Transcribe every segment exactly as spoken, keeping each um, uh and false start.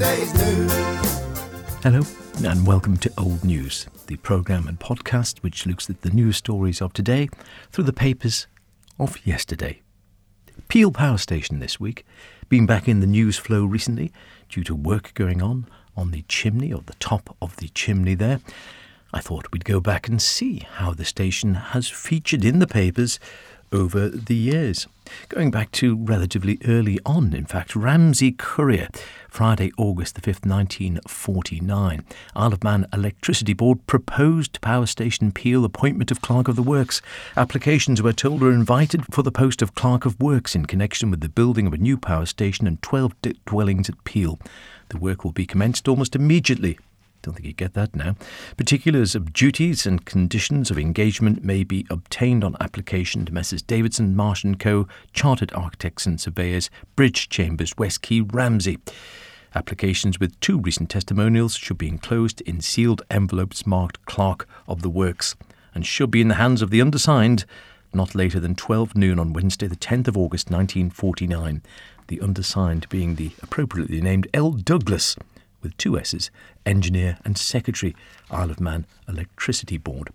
Yesterday's News. Hello and welcome to Old News, the programme and podcast which looks at the news stories of today through the papers of yesterday. Peel Power Station this week, been back in the news flow recently due to work going on on the chimney, or the top of the chimney there. I thought we'd go back and see how the station has featured in the papers over the years. Going back to relatively early on, in fact, Ramsey Courier, Friday, August the fifth, nineteen forty-nine. Isle of Man Electricity Board proposed Power Station Peel appointment of Clerk of the Works. Applications, we're told, are invited for the post of Clerk of Works in connection with the building of a new power station and twelve d- dwellings at Peel. The work will be commenced almost immediately. Don't think you get that now. Particulars of duties and conditions of engagement may be obtained on application to Messrs Davidson, Marsh and Co, Chartered Architects and Surveyors, Bridge Chambers, West Quay, Ramsey. Applications with two recent testimonials should be enclosed in sealed envelopes marked Clerk of the Works and should be in the hands of the undersigned not later than twelve noon on Wednesday the tenth of August nineteen forty-nine. The undersigned being the appropriately named L. Douglas, with two S's, Engineer and Secretary, Isle of Man Electricity Board.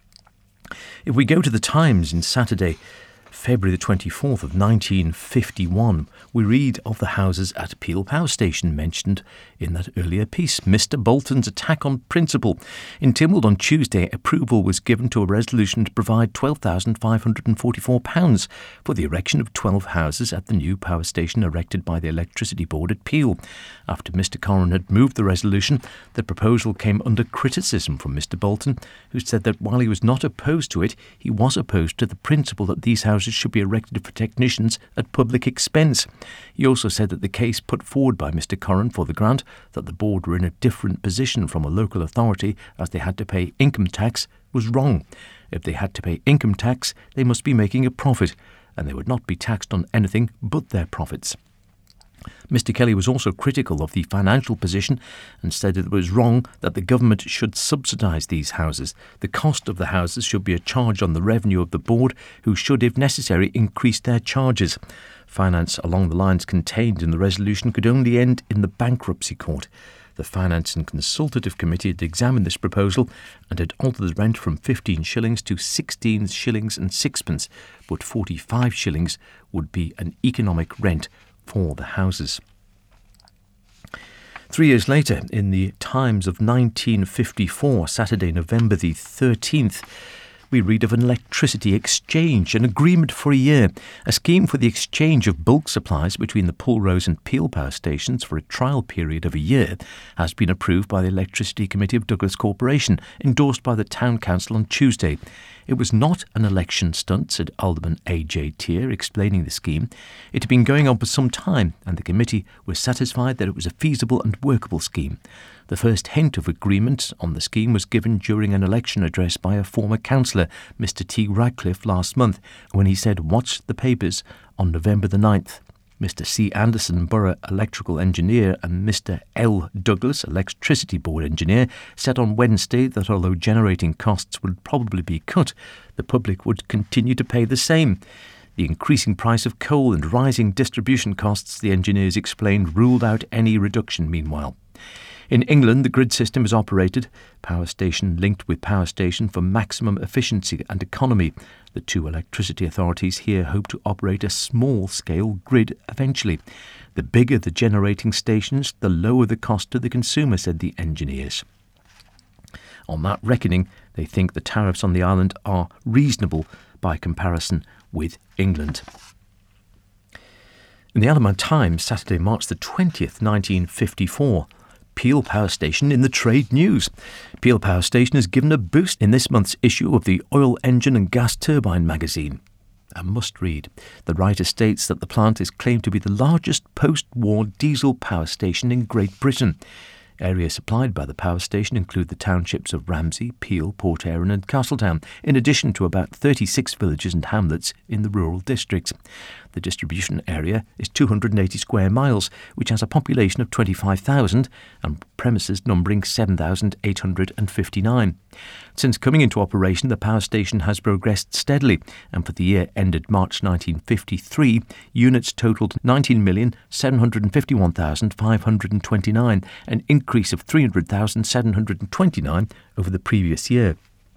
If we go to the Times in Saturday, February the twenty-fourth of nineteen fifty-one, we read of the houses at Peel Power Station mentioned in that earlier piece. Mister Bolton's attack on principle. In Tynwald on Tuesday, approval was given to a resolution to provide twelve thousand five hundred forty-four pounds for the erection of twelve houses at the new power station erected by the Electricity Board at Peel. After Mister Corran had moved the resolution, the proposal came under criticism from Mister Bolton, who said that while he was not opposed to it, he was opposed to the principle that these houses should be erected for technicians at public expense. He also said that the case put forward by Mister Corran for the grant, that the board were in a different position from a local authority as they had to pay income tax, was wrong. If they had to pay income tax, they must be making a profit, and they would not be taxed on anything but their profits. Mister Kelly was also critical of the financial position and said that it was wrong that the government should subsidise these houses. The cost of the houses should be a charge on the revenue of the board, who should, if necessary, increase their charges. Finance along the lines contained in the resolution could only end in the bankruptcy court. The Finance and Consultative Committee had examined this proposal and had altered the rent from fifteen shillings to sixteen shillings and sixpence, but forty-five shillings would be an economic rent for the houses. Three years later, in the Times of nineteen fifty-four, Saturday, November the thirteenth, we read of an electricity exchange, an agreement for a year, a scheme for the exchange of bulk supplies between the Pulrose and Peel power stations for a trial period of a year, has been approved by the Electricity Committee of Douglas Corporation, endorsed by the Town Council on Tuesday. It was not an election stunt, said Alderman A J Tier, explaining the scheme. It had been going on for some time, and the committee was satisfied that it was a feasible and workable scheme. The first hint of agreement on the scheme was given during an election address by a former councillor, Mister T. Radcliffe, last month, when he said, "Watch the papers" on November the ninth. Mister C. Anderson, Borough Electrical Engineer, and Mister L. Douglas, Electricity Board Engineer, said on Wednesday that although generating costs would probably be cut, the public would continue to pay the same. The increasing price of coal and rising distribution costs, the engineers explained, ruled out any reduction meanwhile. In England, the grid system is operated, power station linked with power station for maximum efficiency and economy. The two electricity authorities here hope to operate a small-scale grid eventually. The bigger the generating stations, the lower the cost to the consumer, said the engineers. On that reckoning, they think the tariffs on the island are reasonable by comparison with England. In the Isle of Man Times, Saturday, March the twentieth, nineteen fifty-four, Peel Power Station in the trade news. Peel Power Station is given a boost in this month's issue of the Oil Engine and Gas Turbine magazine. A must-read. The writer states that the plant is claimed to be the largest post-war diesel power station in Great Britain. Areas supplied by the power station include the townships of Ramsey, Peel, Port Erin and Castletown, in addition to about thirty-six villages and hamlets in the rural districts. The distribution area is two hundred eighty square miles, which has a population of twenty-five thousand and premises numbering seven thousand eight hundred fifty-nine. Since coming into operation, the power station has progressed steadily, and for the year ended March nineteen fifty-three, units totalled nineteen million seven hundred fifty-one thousand five hundred twenty-nine, an increase of three hundred thousand seven hundred twenty-nine over the previous year.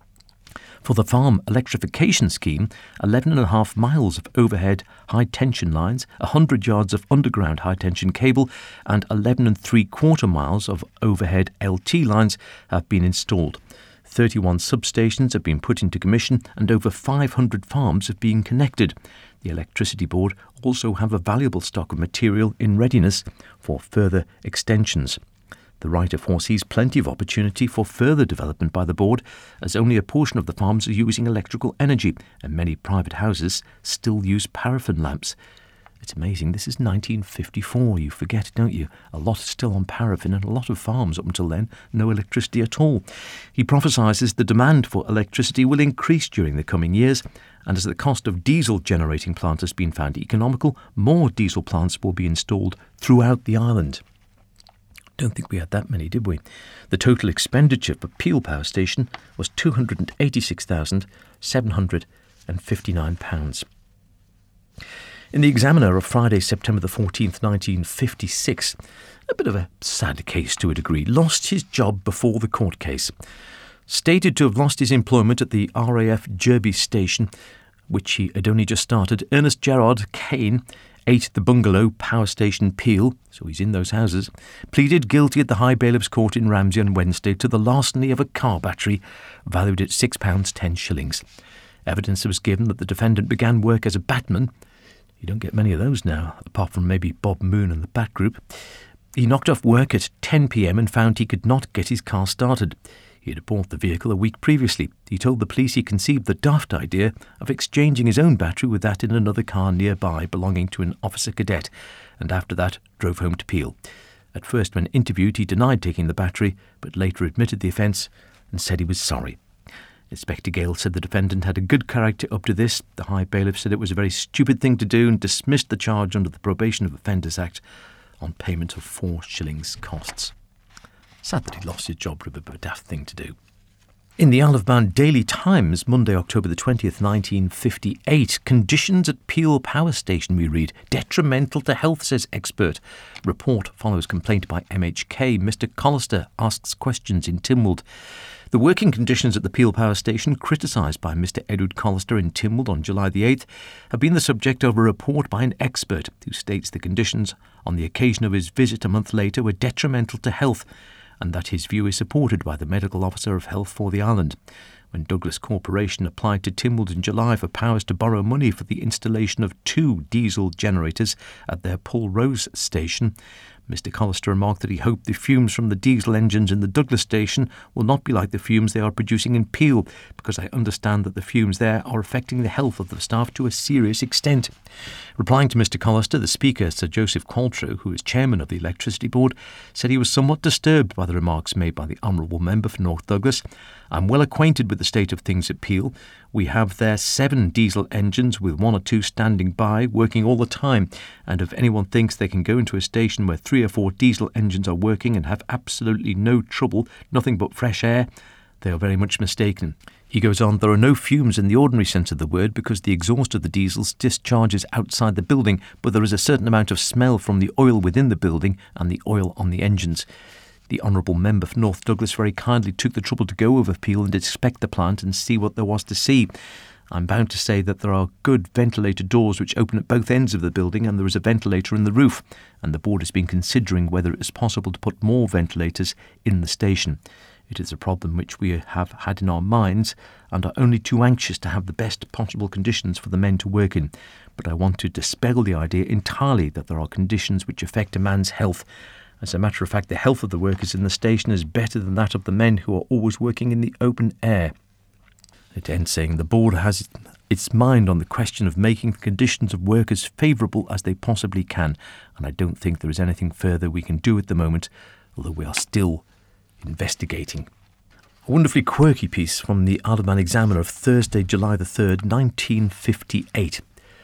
For the farm electrification scheme, eleven and a half miles of overhead high-tension lines, one hundred yards of underground high-tension cable and eleven and three-quarter miles of overhead L T lines have been installed. thirty-one substations have been put into commission and over five hundred farms have been connected. The Electricity Board also have a valuable stock of material in readiness for further extensions. The writer foresees plenty of opportunity for further development by the board, as only a portion of the farms are using electrical energy and many private houses still use paraffin lamps. It's amazing, this is nineteen fifty-four, you forget, don't you? A lot is still on paraffin and a lot of farms up until then, no electricity at all. He prophesises the demand for electricity will increase during the coming years, and as the cost of diesel generating plants has been found economical, more diesel plants will be installed throughout the island. Don't think we had that many, did we? The total expenditure for Peel Power Station was two hundred eighty-six thousand seven hundred fifty-nine pounds. In the Examiner of Friday, September the fourteenth, nineteen fifty-six, a bit of a sad case to a degree, lost his job before the court case. Stated to have lost his employment at the R A F Jerby station, which he had only just started, Ernest Gerard Kane, eight The Bungalow, Power Station, Peel, so he's in those houses, pleaded guilty at the High Bailiff's Court in Ramsey on Wednesday to the larceny of a car battery valued at six pounds ten shillings. Evidence was given that the defendant began work as a batman. You don't get many of those now, apart from maybe Bob Moon and the Bat Group. He knocked off work at ten p.m. and found he could not get his car started. He had bought the vehicle a week previously. He told the police he conceived the daft idea of exchanging his own battery with that in another car nearby belonging to an officer cadet, and after that drove home to Peel. At first, when interviewed, he denied taking the battery, but later admitted the offence and said he was sorry. Inspector Gale said the defendant had a good character up to this. The High Bailiff said it was a very stupid thing to do and dismissed the charge under the Probation of Offenders Act on payment of four shillings costs. Sad that he lost his job, but a bit of a daft thing to do. In the Isle of Man Daily Times, Monday, October the twentieth, nineteen fifty-eight, conditions at Peel Power Station, we read, detrimental to health, says expert. Report follows complaint by M H K. Mister Collister asks questions in Tynwald. The working conditions at the Peel Power Station, criticised by Mister Edward Collister in Tynwald on July the eighth, have been the subject of a report by an expert who states the conditions on the occasion of his visit a month later were detrimental to health, and that his view is supported by the Medical Officer of Health for the island. When Douglas Corporation applied to Tynwald in July for powers to borrow money for the installation of two diesel generators at their Pulrose station, Mister Collister remarked that he hoped the fumes from the diesel engines in the Douglas station will not be like the fumes they are producing in Peel, because I understand that the fumes there are affecting the health of the staff to a serious extent. Replying to Mister Collister, the Speaker, Sir Joseph Qualtrough, who is Chairman of the Electricity Board, said he was somewhat disturbed by the remarks made by the Honourable Member for North Douglas. I'm well acquainted with the state of things at Peel. We have there seven diesel engines with one or two standing by, working all the time, and if anyone thinks they can go into a station where three or four diesel engines are working and have absolutely no trouble, nothing but fresh air, they are very much mistaken. He goes on, there are no fumes in the ordinary sense of the word because the exhaust of the diesels discharges outside the building, but there is a certain amount of smell from the oil within the building and the oil on the engines. The Honourable Member for North Douglas very kindly took the trouble to go over Peel and inspect the plant and see what there was to see. I'm bound to say that there are good ventilator doors which open at both ends of the building, and there is a ventilator in the roof, and the board has been considering whether it is possible to put more ventilators in the station. It is a problem which we have had in our minds and are only too anxious to have the best possible conditions for the men to work in. But I want to dispel the idea entirely that there are conditions which affect a man's health. As a matter of fact, the health of the workers in the station is better than that of the men who are always working in the open air. It ends saying the board has its mind on the question of making the conditions of work as favourable as they possibly can, and I don't think there is anything further we can do at the moment, although we are still investigating. A wonderfully quirky piece from the Isle of Man Examiner of Thursday, July the third, nineteen fifty-eight.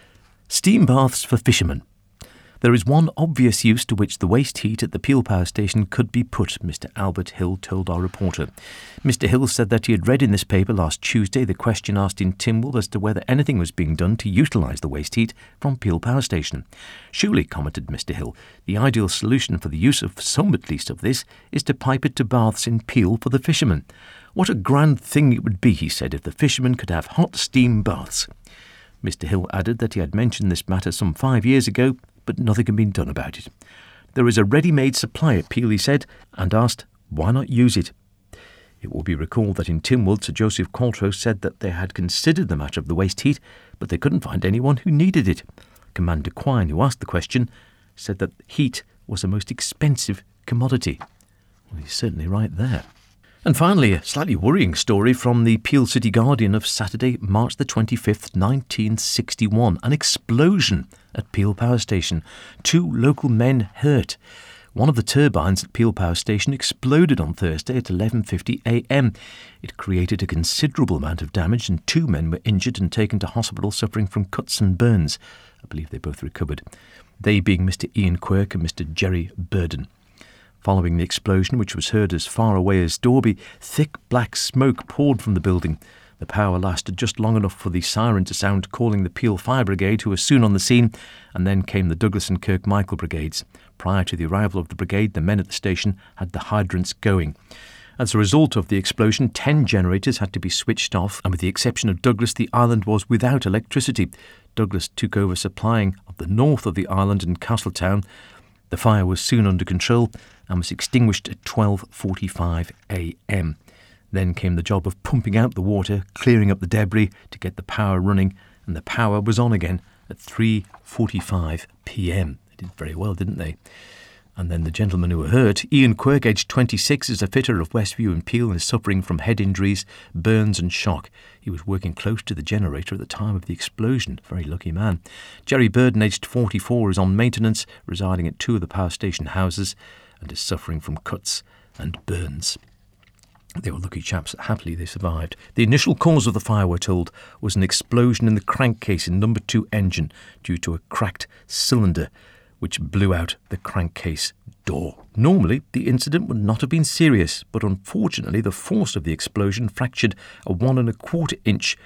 Steam baths for fishermen. There is one obvious use to which the waste heat at the Peel Power Station could be put, Mister Albert Hill told our reporter. Mister Hill said that he had read in this paper last Tuesday the question asked in Tynwald as to whether anything was being done to utilise the waste heat from Peel Power Station. Surely, commented Mister Hill, the ideal solution for the use of some at least of this is to pipe it to baths in Peel for the fishermen. What a grand thing it would be, he said, if the fishermen could have hot steam baths. Mister Hill added that he had mentioned this matter some five years ago, but nothing had been done about it. There is a ready-made supply at Peel, he said, and asked, why not use it? It will be recalled that in Tynwald, Sir Joseph Qualtrough said that they had considered the matter of the waste heat, but they couldn't find anyone who needed it. Commander Quine, who asked the question, said that heat was a most expensive commodity. Well, he's certainly right there. And finally, a slightly worrying story from the Peel City Guardian of Saturday, March the twenty-fifth, nineteen sixty-one. An explosion at Peel Power Station. Two local men hurt. One of the turbines at Peel Power Station exploded on Thursday at eleven fifty a m. It created a considerable amount of damage and two men were injured and taken to hospital suffering from cuts and burns. I believe they both recovered. They being Mister Ian Quirk and Mister Jerry Burden. Following the explosion, which was heard as far away as Dorby, thick black smoke poured from the building. The power lasted just long enough for the siren to sound, calling the Peel Fire Brigade, who was soon on the scene, and then came the Douglas and Kirkmichael brigades. Prior to the arrival of the brigade, the men at the station had the hydrants going. As a result of the explosion, ten generators had to be switched off, and with the exception of Douglas, the island was without electricity. Douglas took over supplying of the north of the island and Castletown. The fire was soon under control and was extinguished at twelve forty-five a m. Then came the job of pumping out the water, clearing up the debris to get the power running, and the power was on again at three forty-five p m. They did very well, didn't they? And then the gentleman who were hurt, Ian Quirk, aged twenty-six, is a fitter of Westview and Peel and is suffering from head injuries, burns and shock. He was working close to the generator at the time of the explosion. Very lucky man. Jerry Burden, aged forty-four, is on maintenance, residing at two of the power station houses and is suffering from cuts and burns. They were lucky chaps. Happily they survived. The initial cause of the fire, we're told, was an explosion in the crankcase in number two engine due to a cracked cylinder which blew out the crankcase door. Normally, the incident would not have been serious, but unfortunately the force of the explosion fractured a one and a quarter inch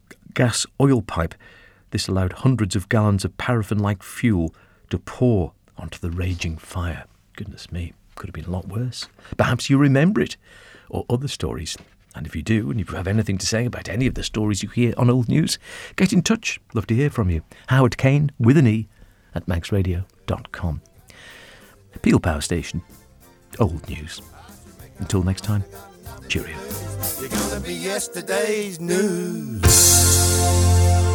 gas oil pipe. This allowed hundreds of gallons of paraffin-like fuel to pour onto the raging fire. Goodness me, could have been a lot worse. Perhaps you remember it, or other stories. And if you do, and if you have anything to say about any of the stories you hear on Old News, get in touch. Love to hear from you. Howard Kane, with an E, at max radio dot com. Peel Power Station, Old News. Until next time, cheerio. You're gonna be yesterday's news.